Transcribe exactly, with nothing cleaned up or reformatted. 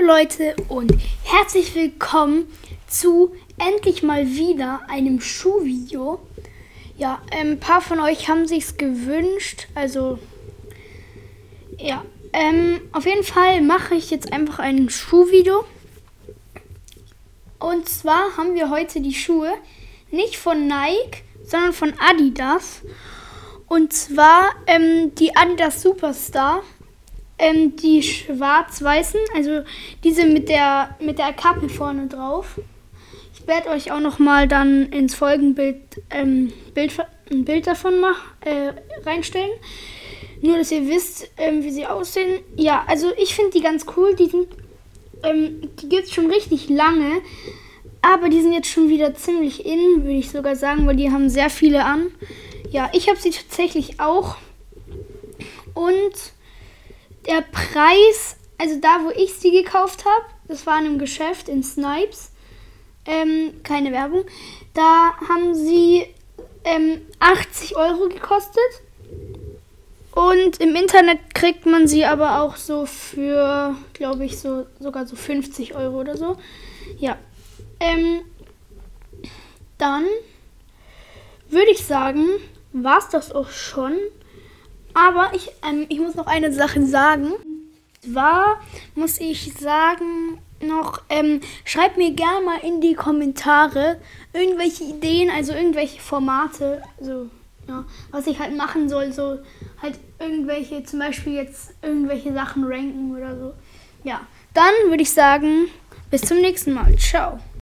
Leute und herzlich willkommen zu endlich mal wieder einem Schuhvideo. Ja, ähm, ein paar von euch haben sich's gewünscht, also ja, ähm, auf jeden Fall mache ich jetzt einfach ein Schuhvideo. Und zwar haben wir heute die Schuhe nicht von Nike, sondern von Adidas. Und zwar ähm, die Adidas Superstar. Ähm, die schwarz-weißen, also diese mit der mit der Kappe vorne drauf. Ich werde euch auch noch mal dann ins Folgenbild ähm, Bild, ein Bild davon mach, äh, reinstellen. Nur, dass ihr wisst, ähm, wie sie aussehen. Ja, also ich finde die ganz cool. Die sind, ähm, die gibt es schon richtig lange, aber die sind jetzt schon wieder ziemlich in, würde ich sogar sagen, weil die haben sehr viele an. Ja, ich habe sie tatsächlich auch. Und der Preis, also da, wo ich sie gekauft habe, das war in einem Geschäft in Snipes, ähm, keine Werbung, da haben sie ähm, achtzig Euro gekostet. Und im Internet kriegt man sie aber auch so für, glaube ich, so sogar so fünfzig Euro oder so. Ja, ähm, dann würde ich sagen, war es das auch schon. Aber ich, ähm, ich muss noch eine Sache sagen. Zwar muss ich sagen noch, ähm, schreibt mir gerne mal in die Kommentare irgendwelche Ideen, also irgendwelche Formate, so, ja, was ich halt machen soll, so halt irgendwelche, zum Beispiel jetzt irgendwelche Sachen ranken oder so. Ja, dann würde ich sagen, bis zum nächsten Mal. Ciao.